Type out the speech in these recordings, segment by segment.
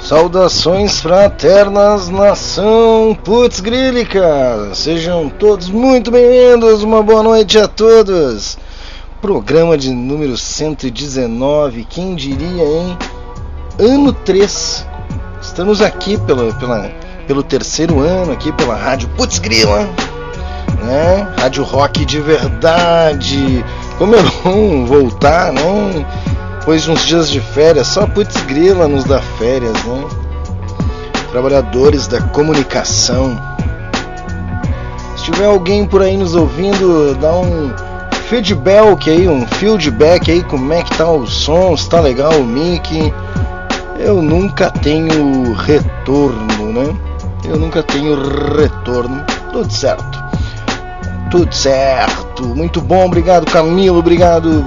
Saudações fraternas, nação Putz Grílica! Sejam todos muito bem-vindos, uma boa noite a todos! Programa de número 119, quem diria, hein? Ano 3. Estamos aqui pelo terceiro ano, aqui pela Rádio Putz Grila, né? Rádio Rock de verdade. Como eu não voltar, né? Depois de uns dias de férias, só Putz Grila nos dá férias, né? Trabalhadores da comunicação. Se tiver alguém por aí nos ouvindo, dá um feedback aí, como é que tá o som, se tá legal o mic. Eu nunca tenho retorno, né? Tudo certo. Muito bom, obrigado Camilo, obrigado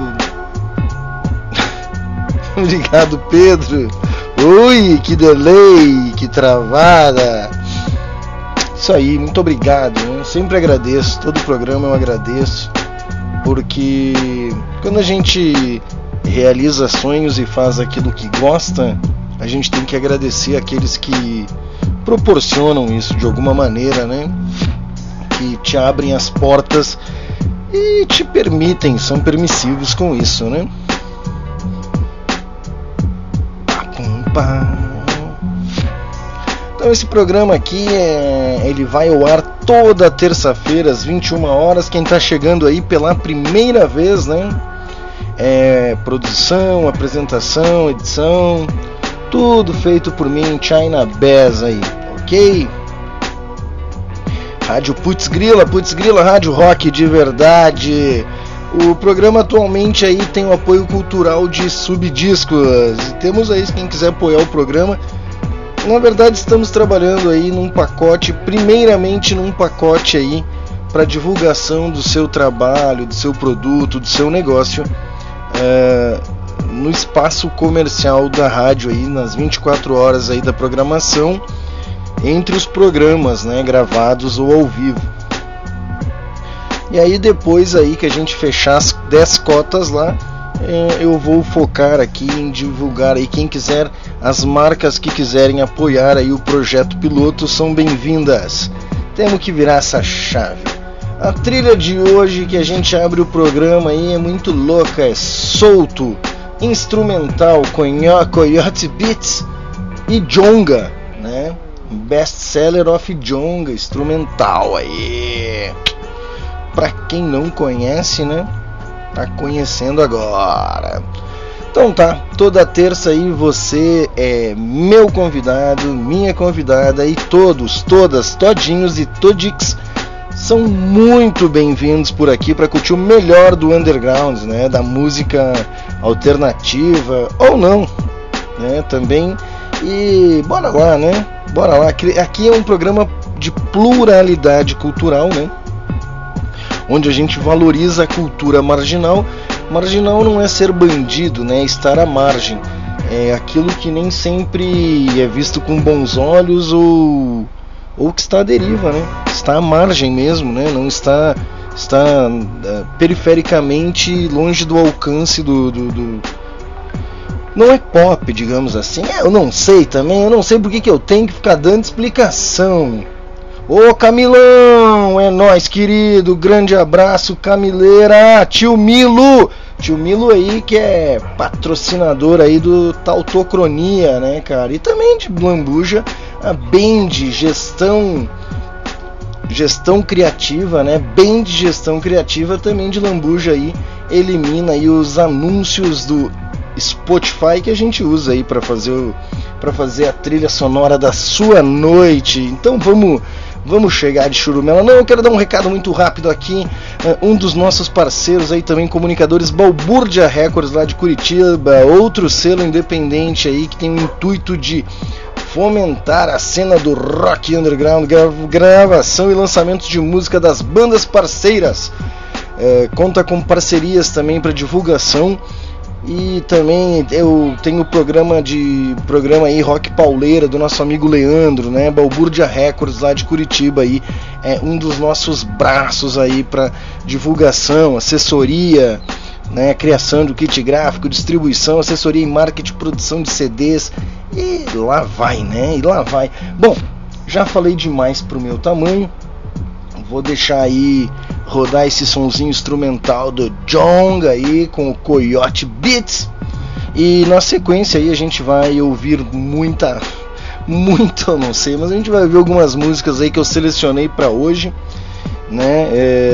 Pedro. Ui, que delay, que travada. Isso aí, muito obrigado, né? Sempre agradeço, todo o programa eu agradeço, porque quando a gente realiza sonhos e faz aquilo que gosta, a gente tem que agradecer aqueles que proporcionam isso de alguma maneira, né? Que te abrem as portas e te permitem, são permissivos com isso, né? Então esse programa aqui ele vai ao ar toda terça-feira às 21 horas. Quem está chegando aí pela primeira vez, né? Produção, apresentação, edição, tudo feito por mim, China Bass aí, ok? Rádio Putz Grila, Rádio Rock de verdade. O programa atualmente aí tem o apoio cultural de Subdiscos. Temos aí, quem quiser apoiar o programa. Na verdade estamos trabalhando aí primeiramente num pacote aí para divulgação do seu trabalho, do seu produto, do seu negócio no espaço comercial da rádio aí, nas 24 horas aí da programação, entre os programas, né, gravados ou ao vivo. E aí depois aí que a gente fechar as 10 cotas lá, eu vou focar aqui em divulgar aí, quem quiser, as marcas que quiserem apoiar aí o projeto piloto são bem-vindas. Temos que virar essa chave. A trilha de hoje que a gente abre o programa aí é muito louca, é solto, instrumental, Coyote Beats e Djonga, né? Best Seller of Djonga, instrumental aí. Pra quem não conhece, né? Tá conhecendo agora. Então tá, toda terça aí você é meu convidado, minha convidada, e todos, todas, todinhos e todix são muito bem-vindos por aqui para curtir o melhor do underground, né? Da música alternativa ou não, né? Também. E bora lá, né? Bora lá. Aqui é um programa de pluralidade cultural, né? Onde a gente valoriza a cultura marginal. Marginal não é ser bandido, né? Estar à margem. É aquilo que nem sempre é visto com bons olhos ou que está à deriva, né? Está à margem mesmo, né? Não está perifericamente longe do alcance do não é pop, digamos assim. Eu não sei por que eu tenho que ficar dando explicação. Ô Camilão, é nóis, querido, grande abraço, Camileira, tio Milo aí que é patrocinador aí do Tautocronia, né, cara, e também de Lambuja, a Band gestão criativa, né, Band gestão criativa também de Lambuja aí, elimina aí os anúncios do Spotify que a gente usa aí para fazer a trilha sonora da sua noite. Então vamos chegar de churumela. Não, eu quero dar um recado muito rápido aqui. Um dos nossos parceiros aí também, comunicadores, Balbúrdia Records lá de Curitiba, outro selo independente aí que tem o intuito de fomentar a cena do rock underground, gravação e lançamentos de música das bandas parceiras. Conta com parcerias também para divulgação. E também eu tenho o programa aí Rock Pauleira do nosso amigo Leandro, né? Balbúrdia Records lá de Curitiba aí, é um dos nossos braços aí para divulgação, assessoria, né? Criação do kit gráfico, distribuição, assessoria em marketing, produção de CDs, e lá vai, né? E lá vai. Bom, já falei demais pro meu tamanho, vou deixar aí rodar esse sonzinho instrumental do Jong aí com o Coyote Beats, e na sequência aí a gente vai ouvir muito eu não sei, mas a gente vai ver algumas músicas aí que eu selecionei para hoje, né?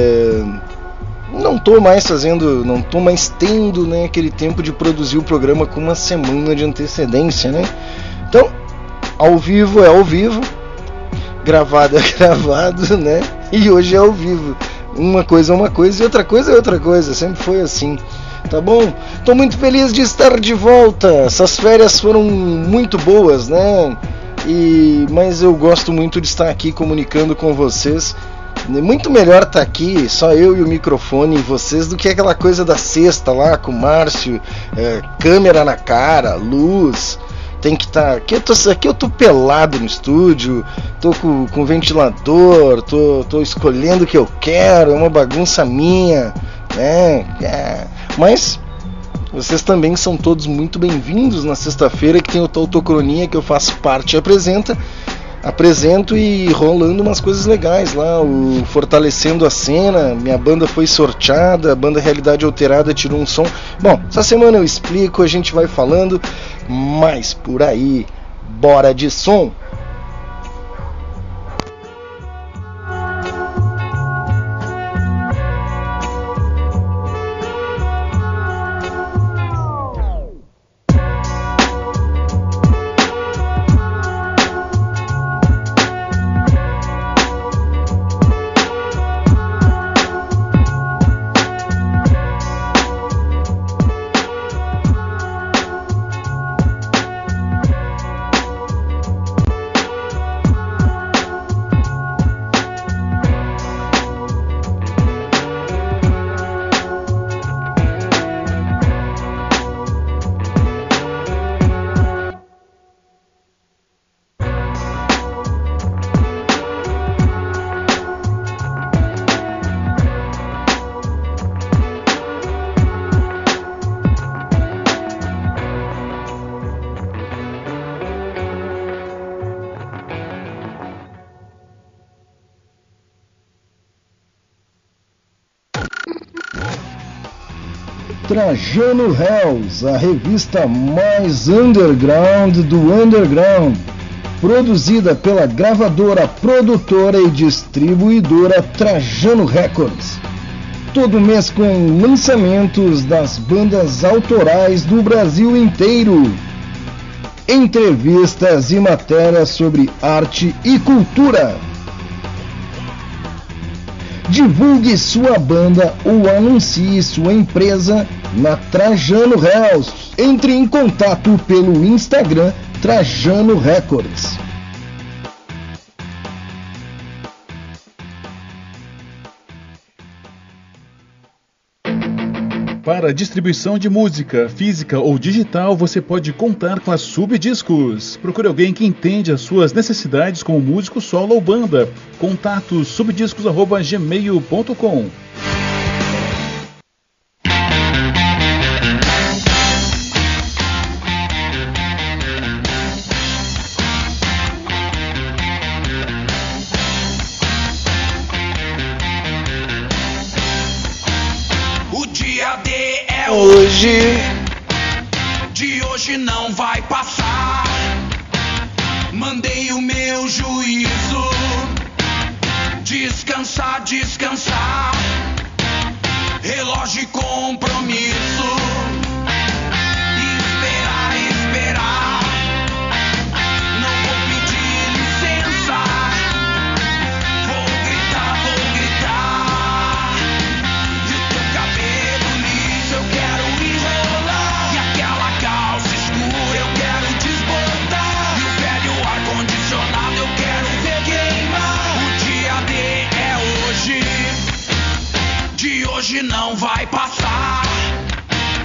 Não tô mais tendo, né, aquele tempo de produzir o programa com uma semana de antecedência, né? Então, ao vivo é ao vivo, gravado é gravado, né? E hoje é ao vivo. Uma coisa é uma coisa e outra coisa é outra coisa, sempre foi assim. Tá bom? Tô muito feliz de estar de volta. Essas férias foram muito boas, né? Mas eu gosto muito de estar aqui comunicando com vocês. Muito melhor estar aqui, só eu e o microfone e vocês, do que aquela coisa da sexta lá com o Márcio, câmera na cara, luz. Tem que estar. Aqui eu tô pelado no estúdio, tô com ventilador, tô escolhendo o que eu quero, é uma bagunça minha, né? Mas vocês também são todos muito bem-vindos na sexta-feira, que tem o Tautocronia, que eu faço parte e apresento, e rolando umas coisas legais lá, o Fortalecendo a Cena, minha banda foi sorteada, a banda Realidade Alterada tirou um som. Bom, essa semana eu explico, a gente vai falando, mas por aí, bora de som! Trajano Hells, a revista mais underground do underground, produzida pela gravadora, produtora e distribuidora Trajano Records. Todo mês com lançamentos das bandas autorais do Brasil inteiro, entrevistas e matérias sobre arte e cultura. Divulgue sua banda ou anuncie sua empresa na Trajano Hells. Entre em contato pelo Instagram Trajano Records. Para distribuição de música, física ou digital, você pode contar com a Subdiscos. Procure alguém que entende as suas necessidades como músico solo ou banda. Contato subdiscos@gmail.com. De hoje não vai passar. Mandei o meu juízo descansar, descansar. Relógio e compromisso. Esperar, esperar. Não vou pedir licença. Vou gritar, vou gritar. E o teu cabelo liso eu quero enrolar. E aquela calça escura eu quero desbotar. E o velho ar-condicionado eu quero ver queimar. O dia D é hoje. De hoje não vai passar.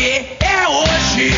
porque é hoje.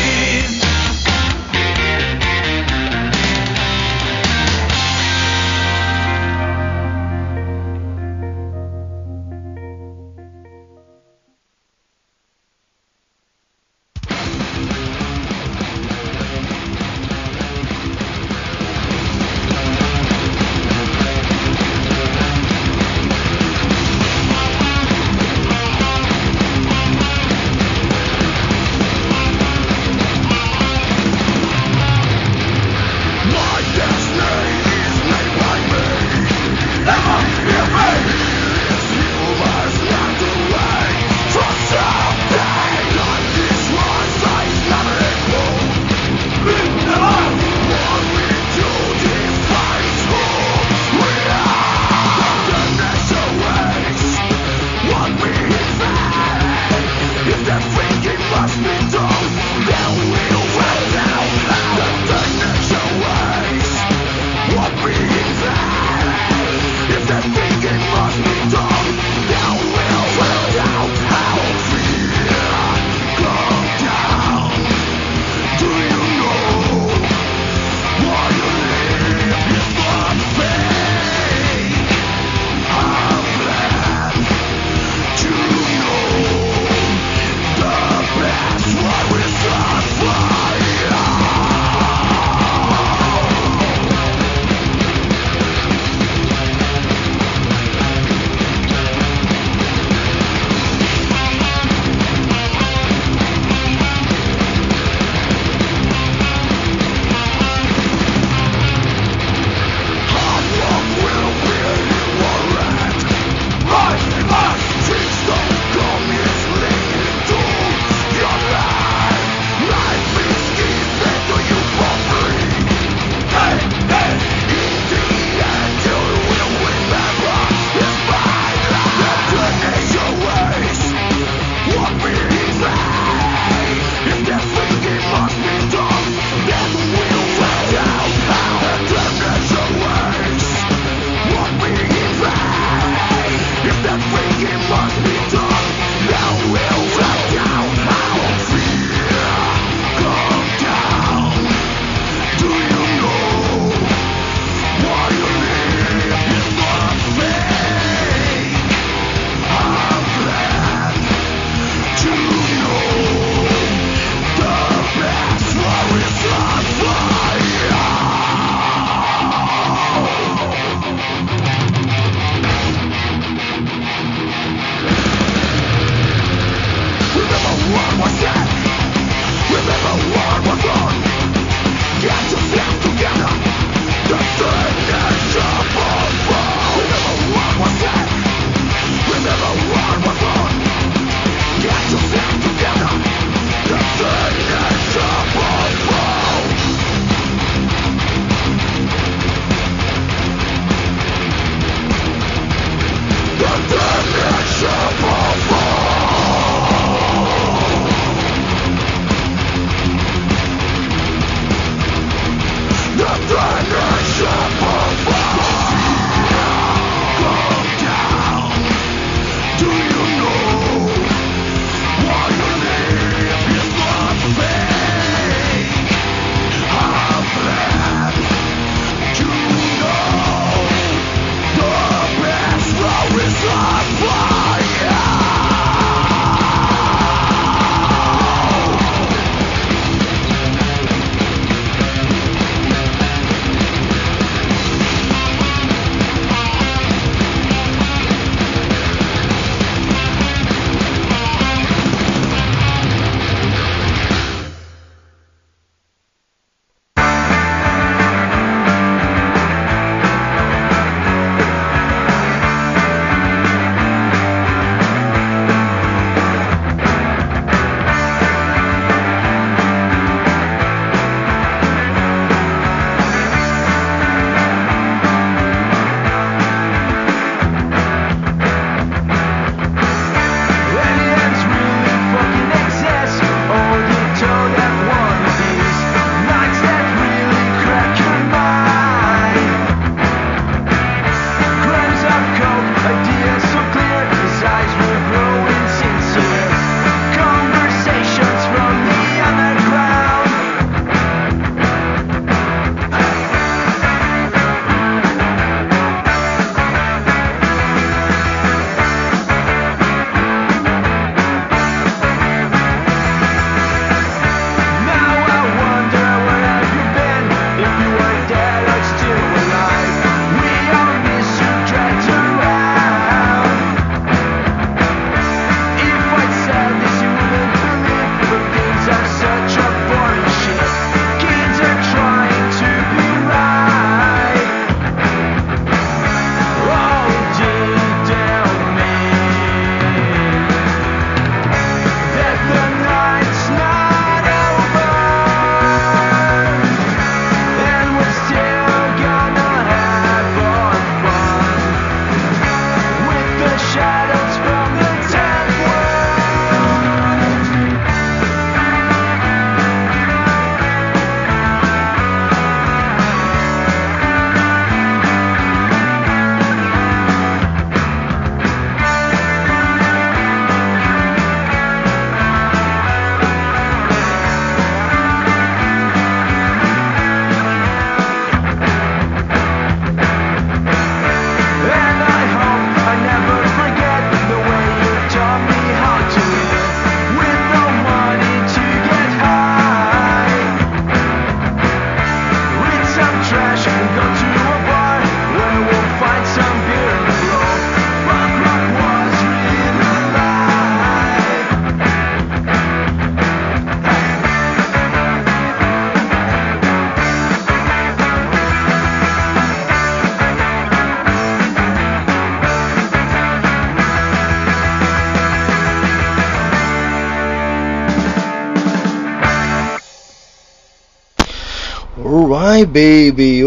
Alright, baby,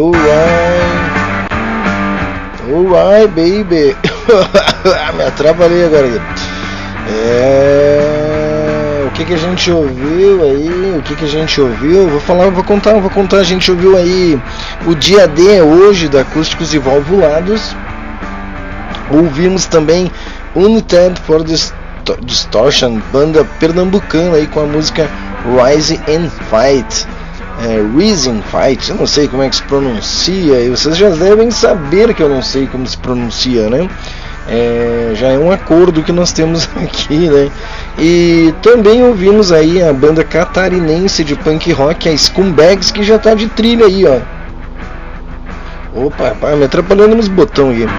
alright, baby. Me atrapalhei agora aqui. O que a gente ouviu aí? O que a gente ouviu? Vou contar. A gente ouviu aí o Dia D hoje da Acústicos e Valvulados. Ouvimos também United for Distortion, banda pernambucana aí com a música Rise and Fight. Reason Fight, eu não sei como é que se pronuncia, e vocês já devem saber que eu não sei como se pronuncia, né? Já é um acordo que nós temos aqui, né? E também ouvimos aí a banda catarinense de punk rock, a Scumbags, que já tá de trilha aí, ó. Opa, me atrapalhando nos botões aqui.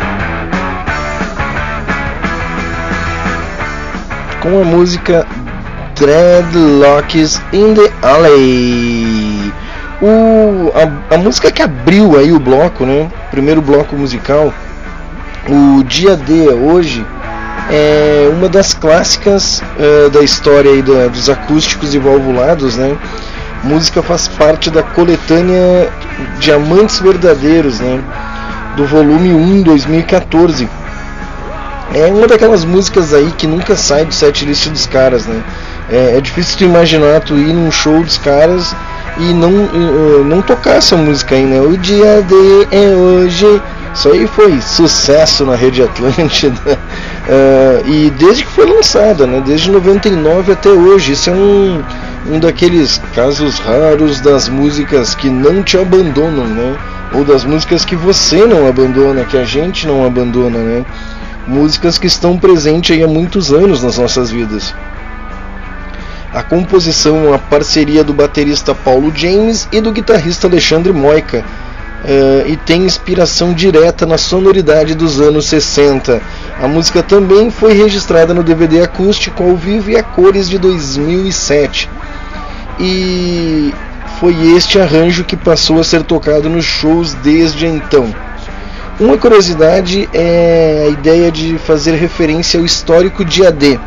Com a música Dreadlocks in the Alley. A música que abriu aí o bloco, né? Primeiro bloco musical. O Dia D hoje é uma das clássicas da história aí dos acústicos e valvulados, né? A música faz parte da coletânea Diamantes Verdadeiros, né? Do volume 1, 2014. É uma daquelas músicas aí que nunca sai do setlist dos caras, né? É difícil tu imaginar tu ir num show dos caras e não tocar essa música aí, né? O Dia D é hoje. Isso aí foi sucesso na Rede Atlântida. E desde que foi lançada, né? Desde 99 até hoje. Isso é um daqueles casos raros das músicas que não te abandonam, né? Ou das músicas que você não abandona, que a gente não abandona, né? Músicas que estão presentes aí há muitos anos nas nossas vidas. A composição é uma parceria do baterista Paulo James e do guitarrista Alexandre Moica, e tem inspiração direta na sonoridade dos anos 60. A música também foi registrada no DVD acústico ao vivo e a cores de 2007. E foi este arranjo que passou a ser tocado nos shows desde então. Uma curiosidade é a ideia de fazer referência ao histórico Dia D.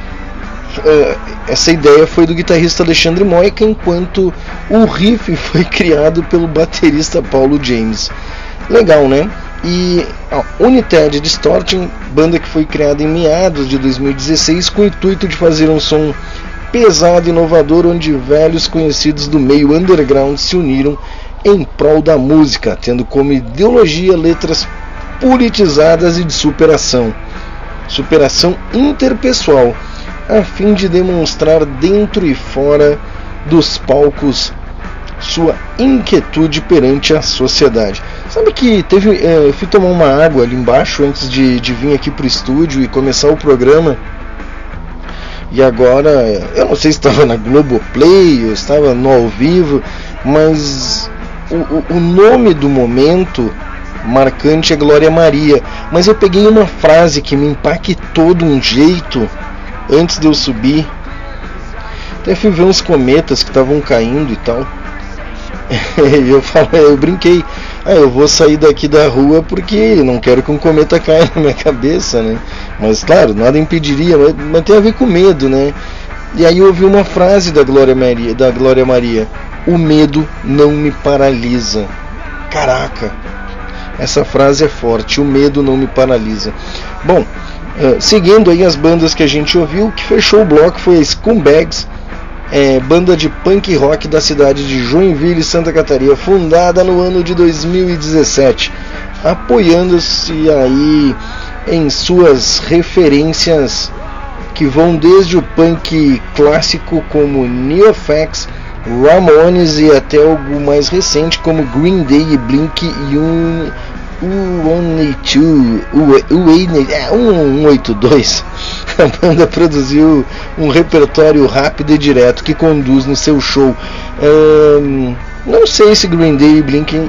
Essa ideia foi do guitarrista Alexandre Moica, enquanto o riff foi criado pelo baterista Paulo James. Legal, né? E a United Distortion, banda que foi criada em meados de 2016 com o intuito de fazer um som pesado e inovador, onde velhos conhecidos do meio underground se uniram em prol da música, tendo como ideologia letras politizadas e de superação interpessoal, a fim de demonstrar dentro e fora dos palcos sua inquietude perante a sociedade. Sabe que eu fui tomar uma água ali embaixo antes de vir aqui pro estúdio e começar o programa, e agora eu não sei se estava na Globoplay ou estava no ao vivo, mas o nome do momento marcante é Glória Maria, mas eu peguei uma frase que me impactou de um jeito antes de eu subir. Até fui ver uns cometas que estavam caindo e tal. Eu brinquei, eu vou sair daqui da rua porque não quero que um cometa caia na minha cabeça, né? Mas claro, nada impediria, mas tem a ver com medo, né? E aí eu ouvi uma frase da Glória Maria: o medo não me paralisa. Caraca, essa frase é forte, o medo não me paralisa. Bom, seguindo aí as bandas que a gente ouviu, que fechou o bloco foi a Scumbags, banda de punk rock da cidade de Joinville, Santa Catarina, fundada no ano de 2017, apoiando-se aí em suas referências que vão desde o punk clássico como NeoFX, Ramones e até algo mais recente como Green Day e Blink 182. A banda produziu um repertório rápido e direto que conduz no seu show. Não sei se Green Day e Blink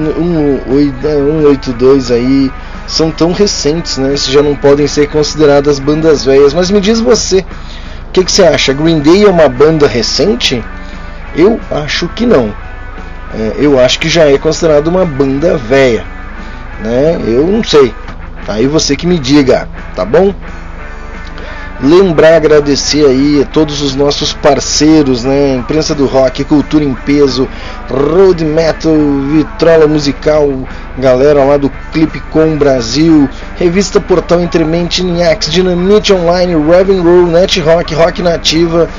182 aí são tão recentes, né? Se já não podem ser consideradas bandas velhas. Mas me diz você, o que você acha? Green Day é uma banda recente? Eu acho que não. Eu acho que já é considerado uma banda velha, né? Eu não sei. Aí você que me diga, tá bom? lembrar, agradecer aí a todos os nossos parceiros, né? Imprensa do Rock, Cultura em Peso, Road Metal, Vitrola Musical, galera lá do Clipcom Brasil, Revista Portal Entremente, Niax, Dinamite Online, Raven Roll, Net Rock, Rock Nativa,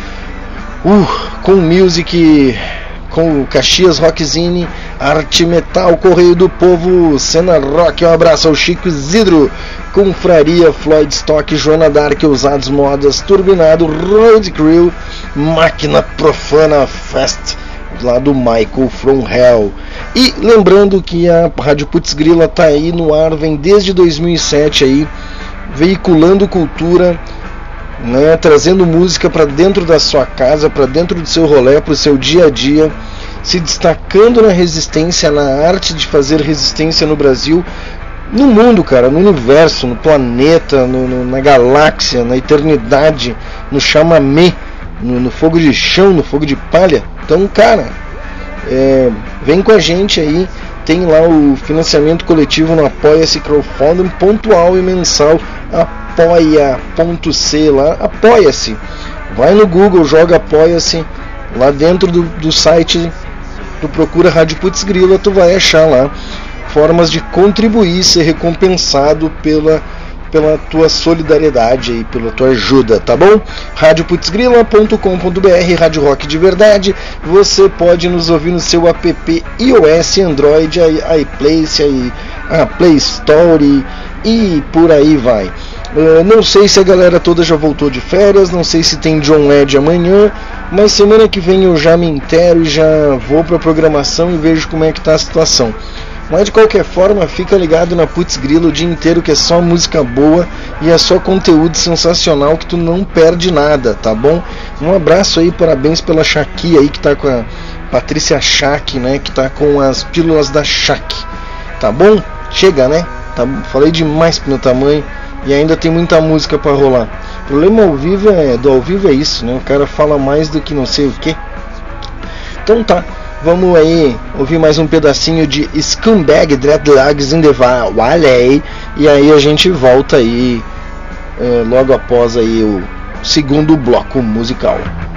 com Music, com Caxias Rockzine, Arte Metal, Correio do Povo, Cena Rock, um abraço ao Chico Isidro, Confraria, Floyd Stock, Joana Dark, Ousados Modas, Turbinado, Road Crew, Máquina Profana Fest, lá do Michael From Hell. E lembrando que a Rádio Putz Grila tá aí no ar, vem desde 2007 aí, veiculando cultura, né, trazendo música para dentro da sua casa, para dentro do seu rolê, para o seu dia a dia, se destacando na resistência, na arte de fazer resistência no Brasil, no mundo, cara, no universo, no planeta, na galáxia, na eternidade, no chamamé, no fogo de chão, no fogo de palha. Então, cara, vem com a gente aí. Tem lá o financiamento coletivo no Apoia-se, crowdfunding pontual e mensal, apoia.c lá, apoia-se. Vai no Google, joga Apoia-se, lá dentro do site, tu procura Rádio Putz Grila, tu vai achar lá formas de contribuir, ser recompensado pela tua solidariedade e pela tua ajuda, tá bom? radioputzgrila.com.br, Rádio Rock de Verdade. Você pode nos ouvir no seu app iOS, Android, iPlace, a Play Store e por aí vai. Não sei se a galera toda já voltou de férias, não sei se tem John Ed amanhã, mas semana que vem eu já me inteiro e já vou pra programação e vejo como é que tá a situação. Mas de qualquer forma, fica ligado na Putz Grila o dia inteiro, que é só música boa e é só conteúdo sensacional que tu não perde nada, tá bom? Um abraço aí, parabéns pela Shaki aí, que tá com a Patrícia Shaki, né? Que tá com as pílulas da Shaki, tá bom? Chega, né? Falei demais pro meu tamanho e ainda tem muita música pra rolar. O problema ao vivo é isso, né? O cara fala mais do que não sei o que. Então tá. Vamos aí ouvir mais um pedacinho de Scumbag Dreadlogs in the Valley e aí a gente volta aí logo após aí o segundo bloco musical.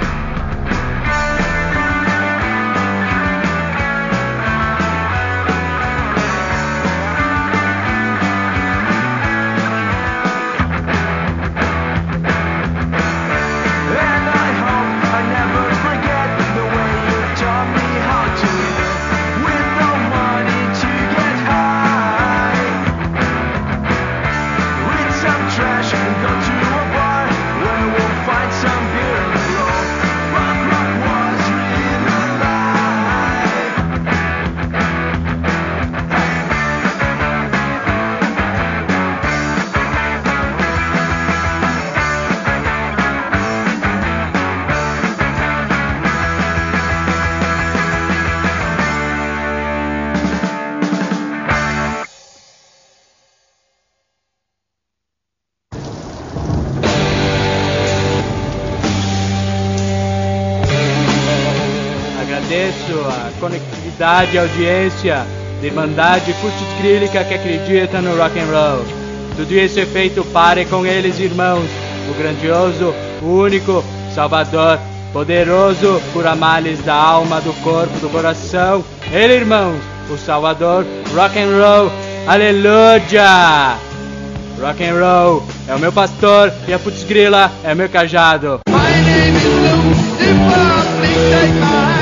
Conectividade e audiência de Irmandade Putzgrílica que acredita no rock and roll. Tudo isso é feito para com eles, irmãos, o grandioso, o único, Salvador, poderoso, cura males da alma, do corpo, do coração. Ele, irmãos, o Salvador, rock and roll, aleluia! Rock and roll é o meu pastor e a Putzgrila é meu cajado. My name is Lucifer, please take my hand.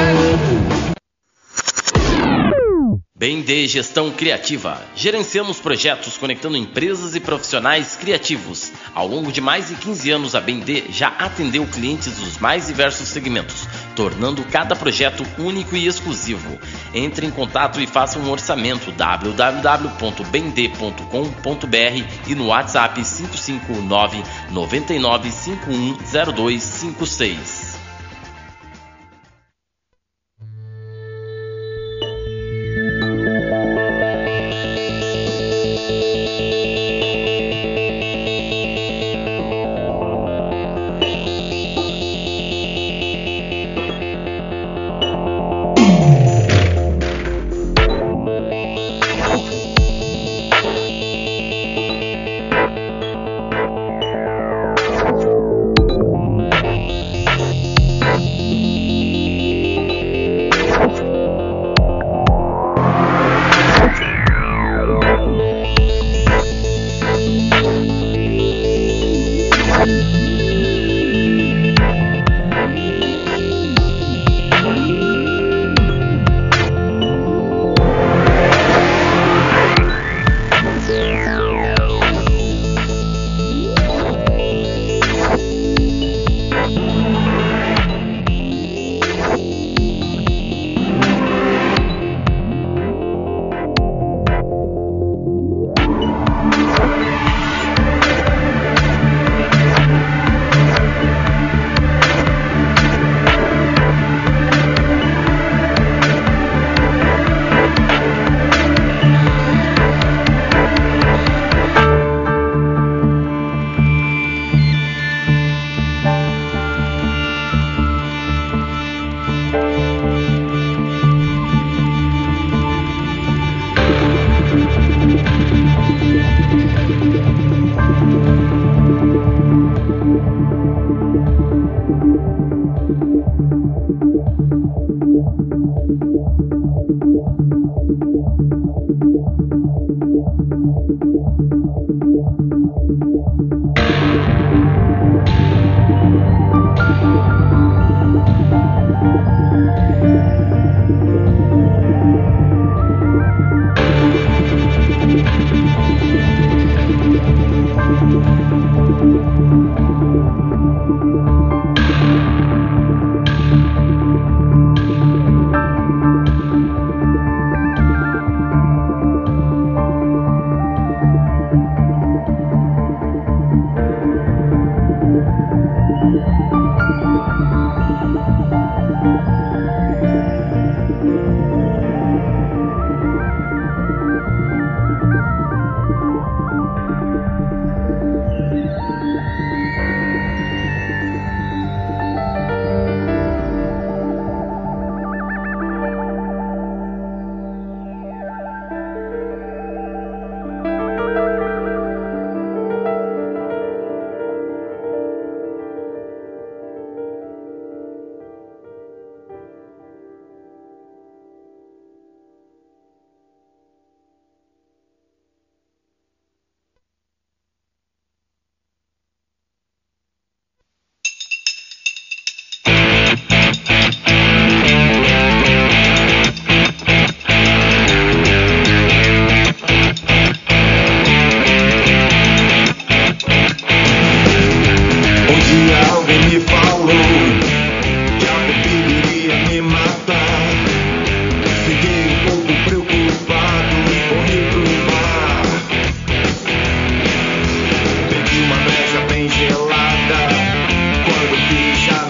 BND Gestão Criativa. Gerenciamos projetos conectando empresas e profissionais criativos. Ao longo de mais de 15 anos, a BND já atendeu clientes dos mais diversos segmentos, tornando cada projeto único e exclusivo. Entre em contato e faça um orçamento www.bnd.com.br e no WhatsApp 559 99510256.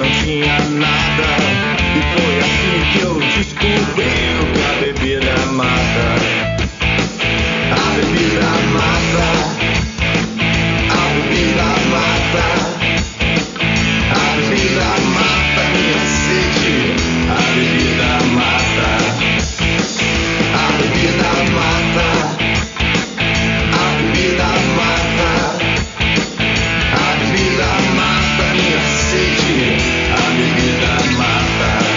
não tinha nada. E foi assim que eu descobri o que a bebida mata. A bebida mata. A bebida mata. A bebida mata minha sede. A bebida mata. A bebida mata. A bebida mata. A bebida mata minha sede. A bebida mata.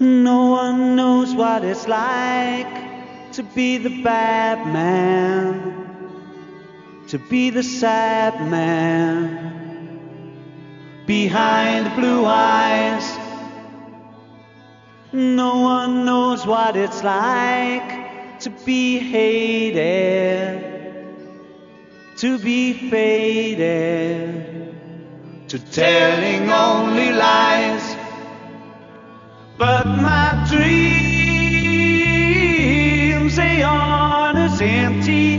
No one knows what it's like to be the bad man, to be the sad man behind the blue eyes. No one knows what it's like to be hated, to be faded, to telling only lies. But my dreams, they aren't as empty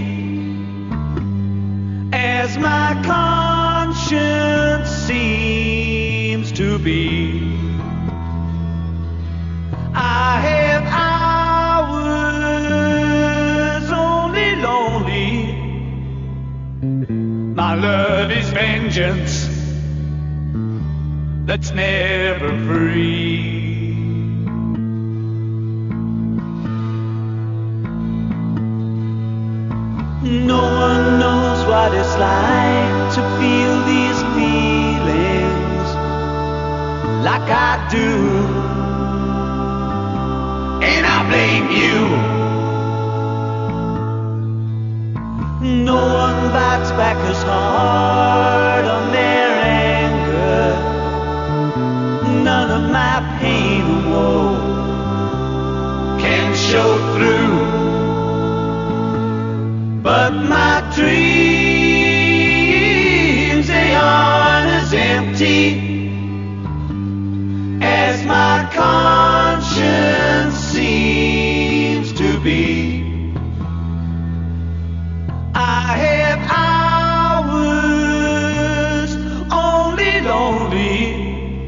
as my conscience seems to be. I have hours only lonely. My love is vengeance that's never free. No one knows what it's like to feel these feelings like I do. And I blame you. No one bites back as hard on their anger. None of my pain or woe can show through. But my dreams, they aren't as empty as my conscience seems to be. I have hours only lonely.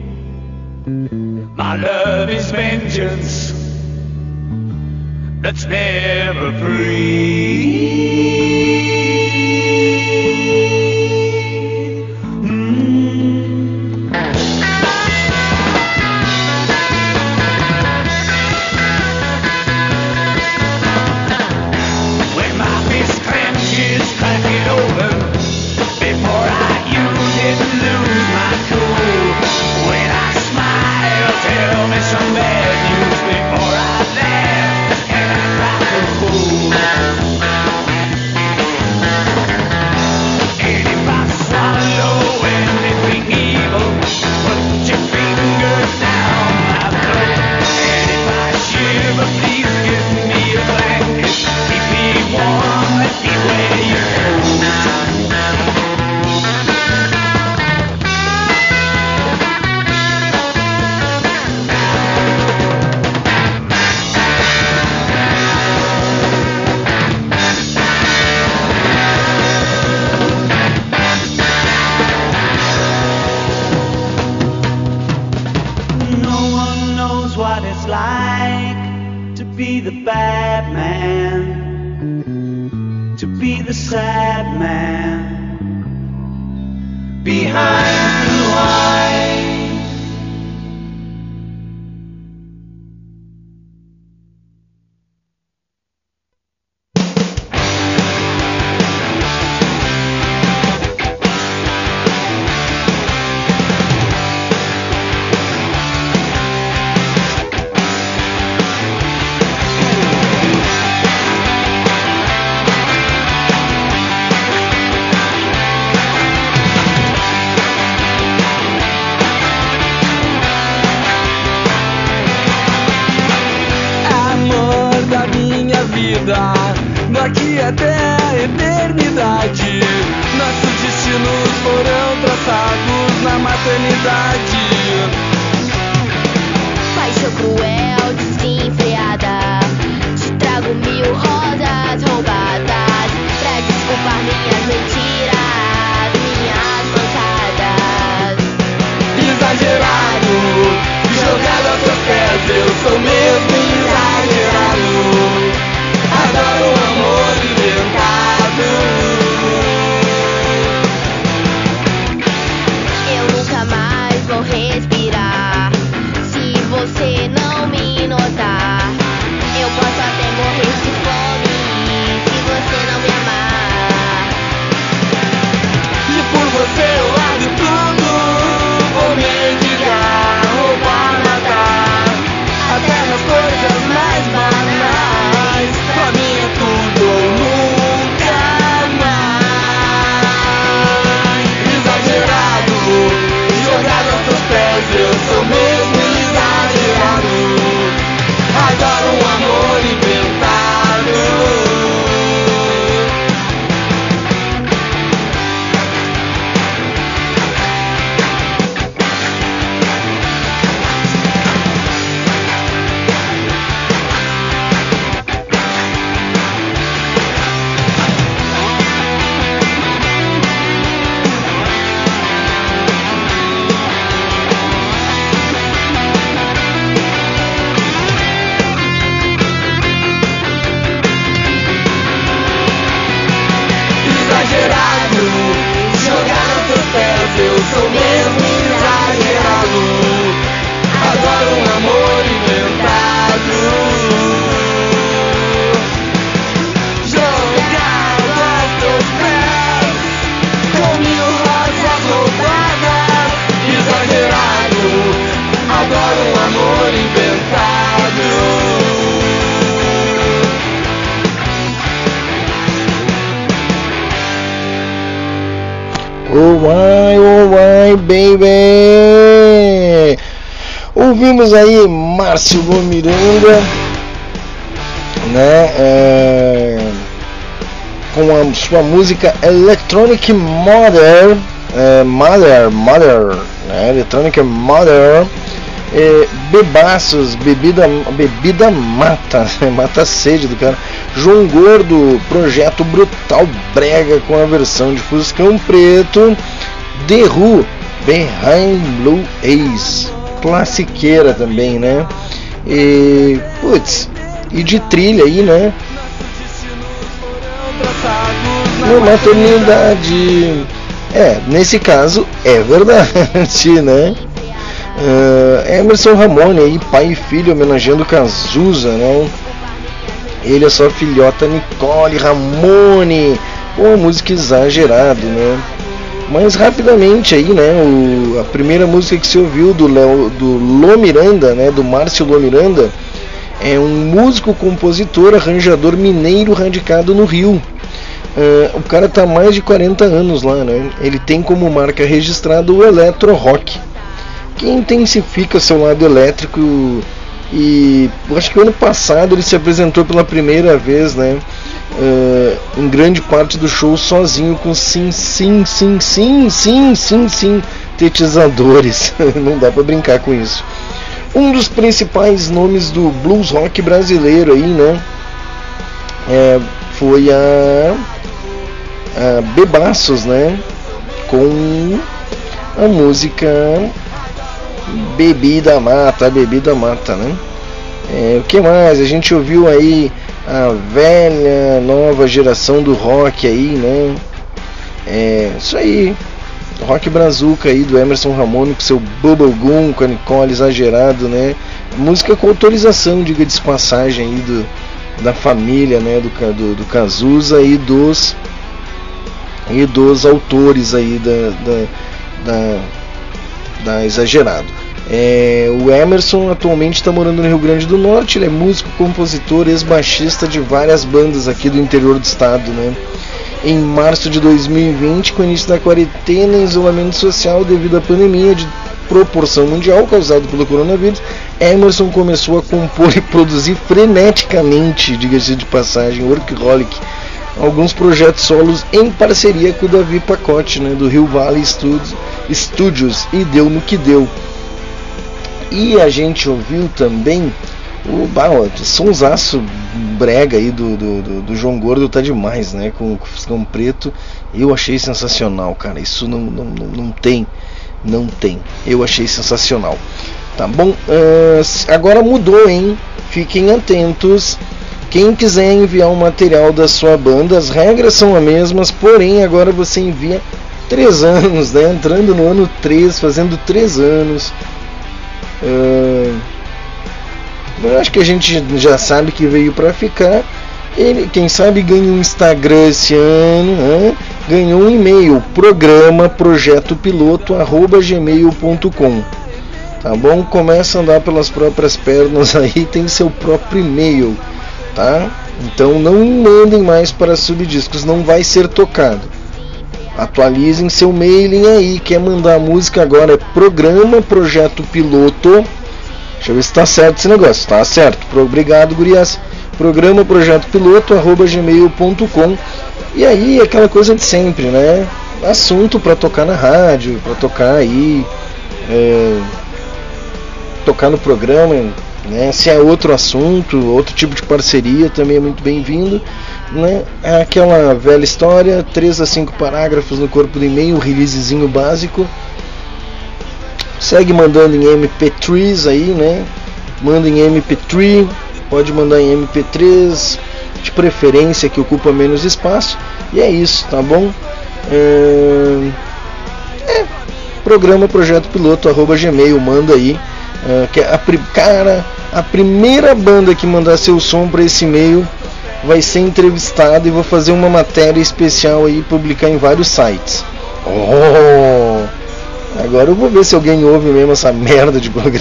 My love is vengeance that's never free. When my fist clenches, crack it open before I use it and lose my cool. When I smile, tell me some bad news before I laugh and act like a fool. And if I swallow anything evil, put your fingers down my throat. And if I shiver, please give me a blanket. Keep me warm, let me wear your coat. No one knows what it's like to be the bad man, to be the sad man behind blue eyes. Oh why, baby. Ouvimos aí Márcio Miranda, né, com a sua música Electronic Mother, né, Electronic Mother. Bebaços, bebida mata, mata a sede do cara. João Gordo, projeto brutal brega com a versão de Fuscão Preto. The Who, Behind Blue Eyes, classiqueira também, né? E de trilha aí, né? Na maternidade. Nesse caso é verdade, né? Emerson Ramone aí, pai e filho, homenageando Cazuza, né? Ele é sua filhota Nicole Ramone, uma música exagerada, né? Mas rapidamente aí, né? A primeira música que se ouviu do Lô Miranda, né? Do Márcio Lô Miranda, é um músico, compositor, arranjador mineiro radicado no Rio. O cara tá há mais de 40 anos lá, né? Ele tem como marca registrada o Electro Rock, que intensifica seu lado elétrico. E acho que ano passado ele se apresentou pela primeira vez, né, em grande parte do show sozinho, com sintetizadores. Não dá pra brincar com isso. Um dos principais nomes do blues rock brasileiro aí, né, foi a Bebaços, né, com a música Bebida Mata, né? O que mais? A gente ouviu aí a velha, nova geração do rock aí, né? Isso aí, rock brazuca aí do Emerson Ramone com seu Bubblegum, com a Nicole exagerado, né? Música com autorização, diga-se de passagem aí da família, né? Do Cazuza e dos autores aí da Exagerado. O Emerson atualmente está morando no Rio Grande do Norte. Ele é músico, compositor, ex-baixista de várias bandas aqui do interior do estado, né? Em março de 2020, com o início da quarentena e isolamento social devido à pandemia de proporção mundial causada pelo coronavírus, Emerson começou a compor e produzir freneticamente, diga-se de passagem, workaholic, alguns projetos solos em parceria com o Davi Pacote, né, do Rio Valley Studios, e deu no que deu. E a gente ouviu também o sonsaço brega aí do João Gordo, tá demais, né, com o Fuscão Preto. Eu achei sensacional, cara. Isso não tem. Eu achei sensacional. Tá bom? Agora mudou, hein? Fiquem atentos. Quem quiser enviar um material da sua banda, as regras são as mesmas, porém agora você envia 3 anos, né? Entrando no ano 3, fazendo 3 anos. Eu acho que a gente já sabe que veio para ficar. Ele, quem sabe, ganha um Instagram esse ano, né? Ganhou um e-mail, programa projetopiloto@gmail.com. Tá bom? Começa a andar pelas próprias pernas aí, tem seu próprio e-mail, tá? Então não mandem mais para Subdiscos, não vai ser tocado. Atualizem seu mailing aí. Quer mandar música agora? É programa projeto piloto. Deixa eu ver se tá certo esse negócio. Tá certo. Obrigado, gurias. Programa projeto piloto@gmail.com. E aí aquela coisa de sempre, né? Assunto para tocar na rádio, para tocar aí, tocar no programa, né? Se é outro assunto, outro tipo de parceria, também é muito bem-vindo, né? É aquela velha história, 3 a 5 parágrafos no corpo do e-mail, releasezinho básico. Segue mandando em MP3s aí, né? Manda em MP3, pode mandar em MP3, de preferência que ocupa menos espaço. E é isso, tá bom? Programa projeto piloto@gmail, manda aí. Que a primeira banda que mandar seu som para esse e-mail vai ser entrevistada e vou fazer uma matéria especial aí, publicar em vários sites. Agora eu vou ver se alguém ouve mesmo essa merda de programa.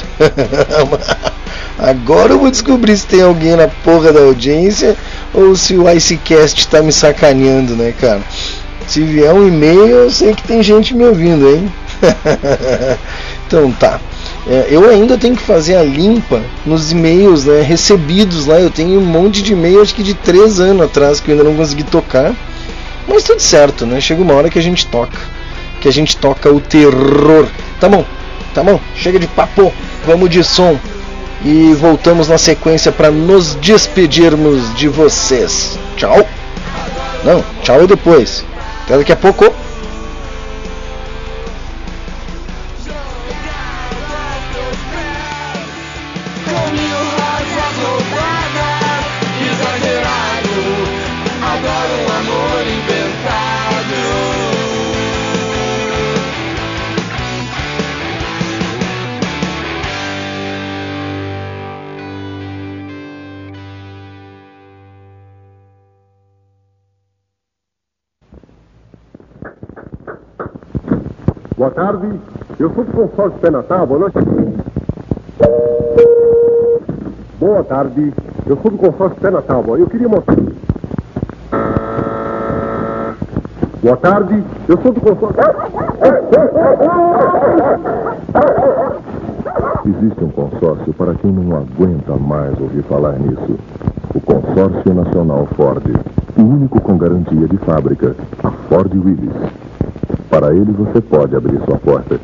Agora eu vou descobrir se tem alguém na porra da audiência ou se o IceCast tá me sacaneando, né, cara? Se vier um e-mail, eu sei que tem gente me ouvindo, hein? Então tá. Eu ainda tenho que fazer a limpa nos e-mails, né, recebidos lá. Eu tenho um monte de e-mail, acho que de 3 anos atrás, que eu ainda não consegui tocar. Mas tudo certo, né? Chega uma hora que a gente toca. Que a gente toca o terror. Tá bom. Chega de papo. Vamos de som. E voltamos na sequência para nos despedirmos de vocês. Tchau. Não, tchau e depois. Até daqui a pouco. Boa tarde, eu sou do consórcio Pé na Tábua, né? Boa tarde, eu sou do consórcio Pé na Tábua, eu queria mostrar... Boa tarde, eu sou do consórcio... Existe um consórcio para quem não aguenta mais ouvir falar nisso. O Consórcio Nacional Ford, o único com garantia de fábrica, a Ford Willys. Para ele você pode abrir sua porta.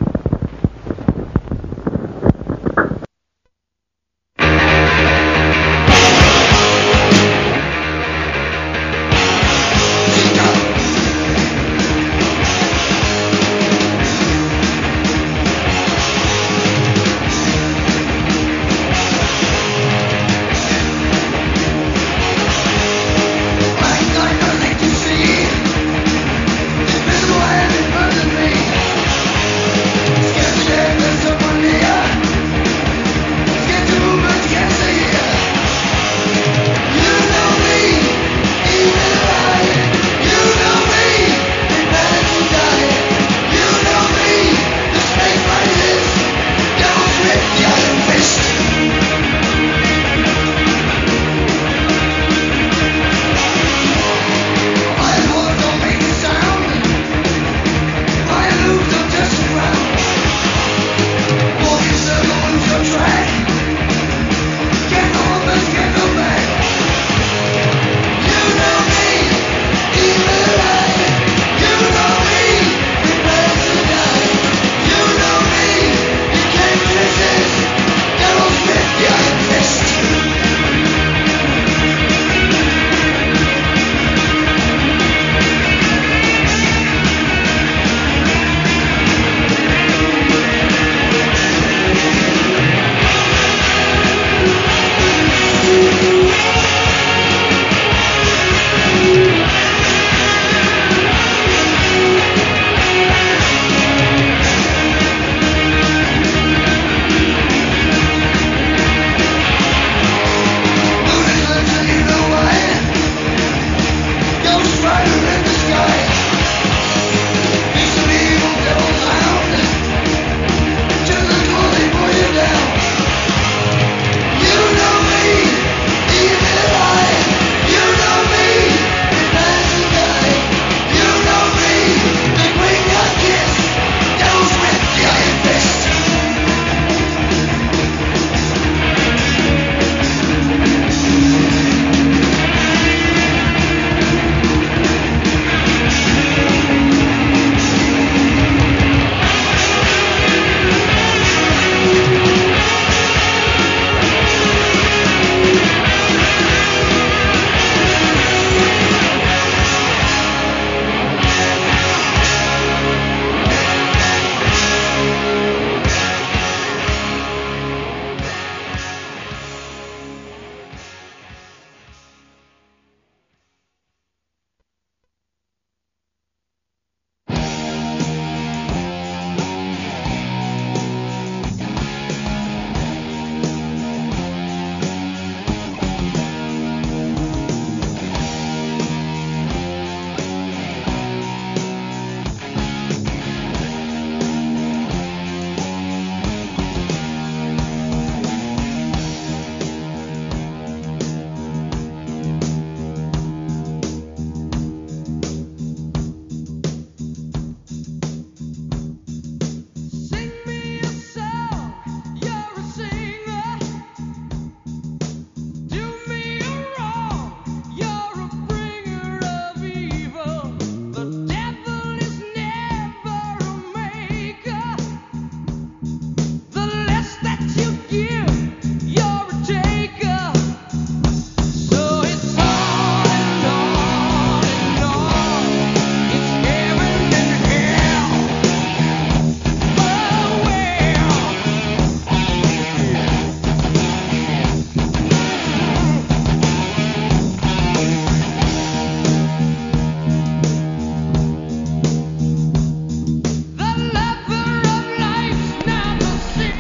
Invisible hand in front of me.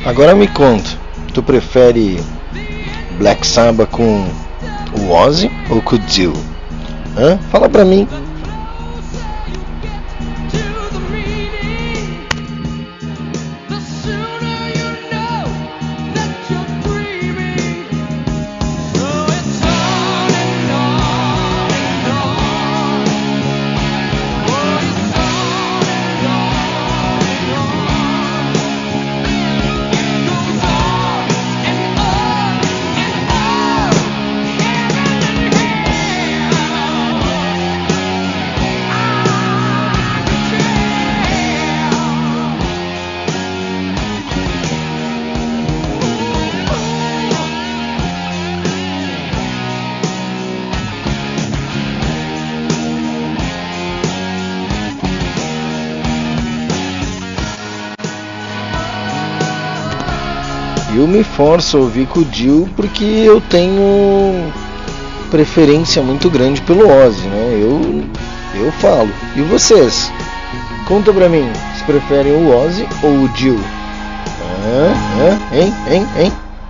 Agora me conta, tu prefere Black Sabbath com o Ozzy ou com o Dio? Hã? Fala pra mim. Eu me forço a ouvir com o Dio porque eu tenho preferência muito grande pelo Ozzy, né? Eu falo. E vocês? Conta pra mim, se preferem o Ozzy ou o Dio? Hein?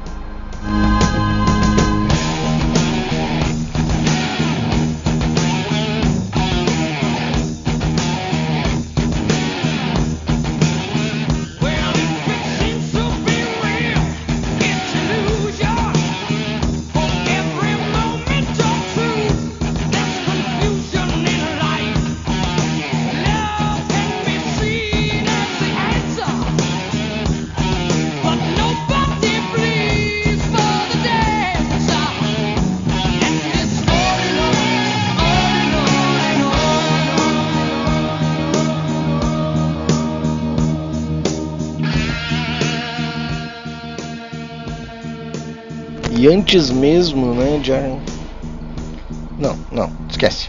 E antes mesmo, né, de... Não, esquece.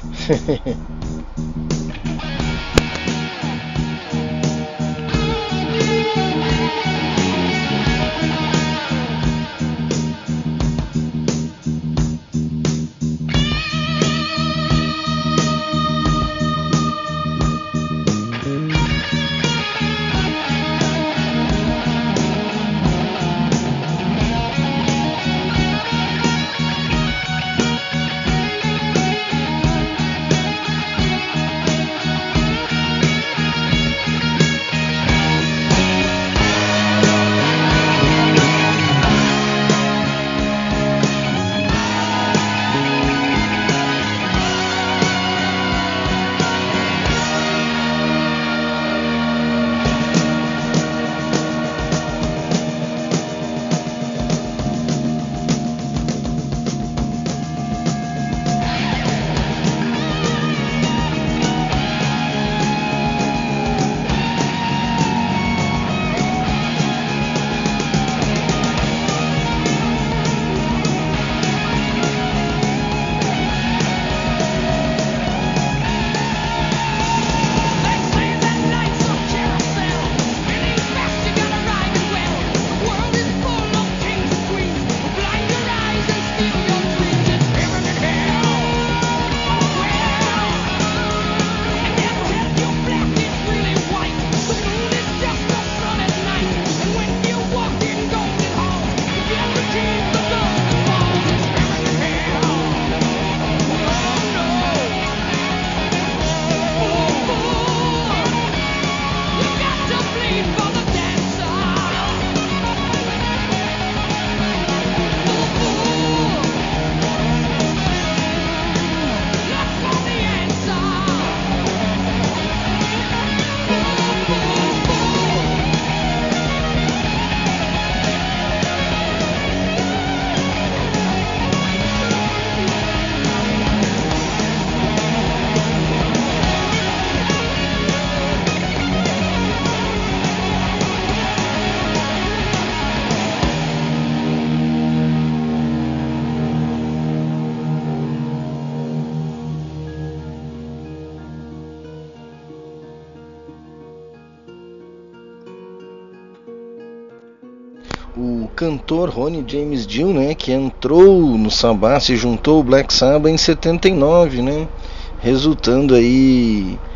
O cantor Ronnie James Dio, né, que entrou no Sabbath, se juntou ao Black Sabbath em 79, né, resultando aí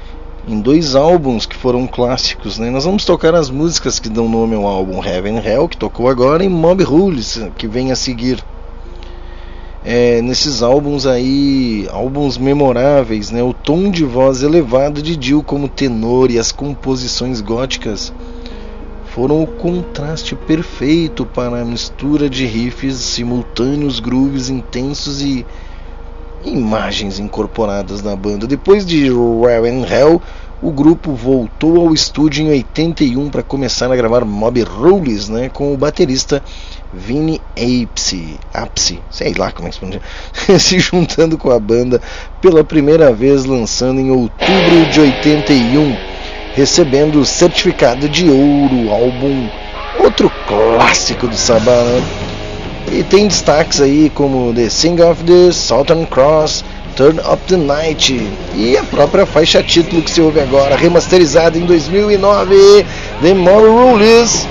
em 2 álbuns que foram clássicos, né? Nós vamos tocar as músicas que dão nome ao álbum Heaven and Hell, que tocou agora, e Mob Rules, que vem a seguir. Nesses álbuns aí, álbuns memoráveis, né? O tom de voz elevado de Dio como tenor e as composições góticas foram o contraste perfeito para a mistura de riffs simultâneos, grooves intensos e imagens incorporadas na banda. Depois de Heaven and Hell, o grupo voltou ao estúdio em 81 para começar a gravar Mob Rules, né, com o baterista Vinny Appice, sei lá como é que se pronuncia, se juntando com a banda pela primeira vez, lançando em outubro de 81, recebendo o certificado de ouro, álbum, outro clássico do Sabbath, né? E tem destaques aí como The Sing of the Southern Cross, Turn Up the Night e a própria faixa título que se ouve agora, remasterizada em 2009, The Mob Rules.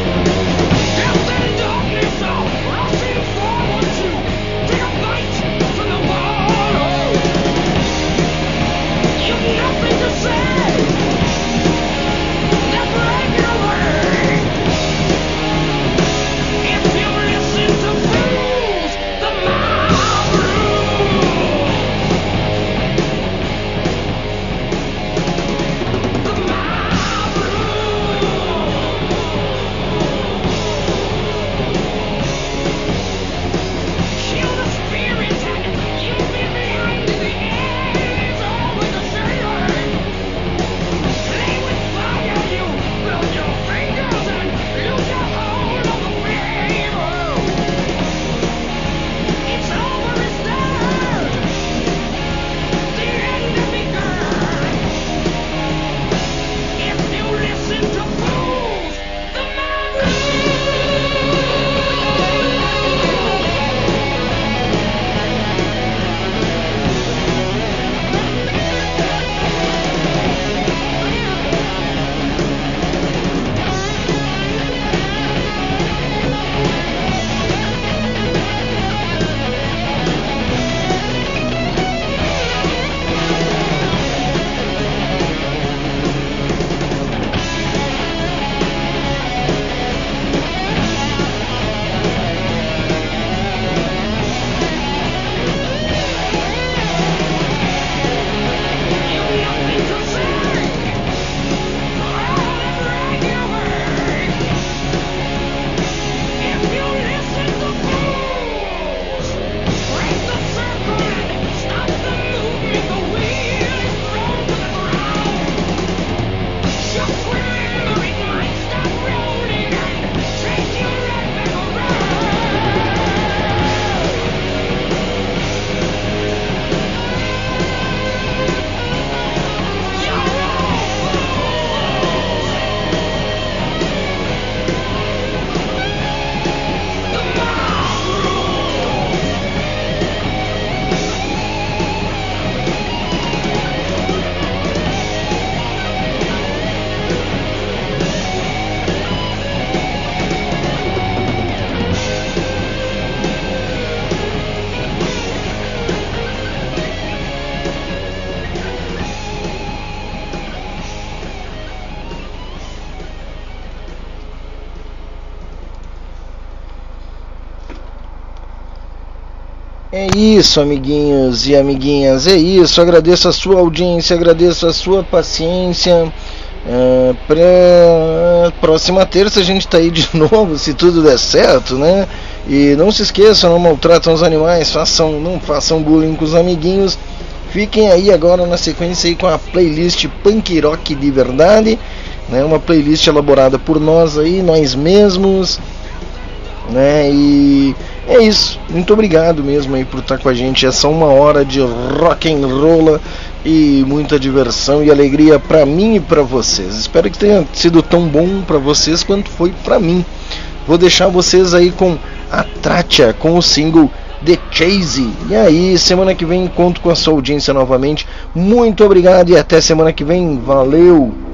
É isso, amiguinhos e amiguinhas, é isso. Agradeço a sua audiência, agradeço a sua paciência. Pra próxima terça a gente tá aí de novo, se tudo der certo, né? E não se esqueçam, não maltratam os animais, não façam bullying com os amiguinhos. Fiquem aí agora na sequência aí com a playlist Punk Rock de Verdade, né? Uma playlist elaborada por nós aí, nós mesmos, né? E é isso, muito obrigado mesmo aí por estar com a gente. Essa 1 hora de rock and roll e muita diversão e alegria para mim e para vocês. Espero que tenha sido tão bom para vocês quanto foi para mim. Vou deixar vocês aí com a Tratia, com o single The Chase. E aí, semana que vem conto com a sua audiência novamente. Muito obrigado e até semana que vem. Valeu!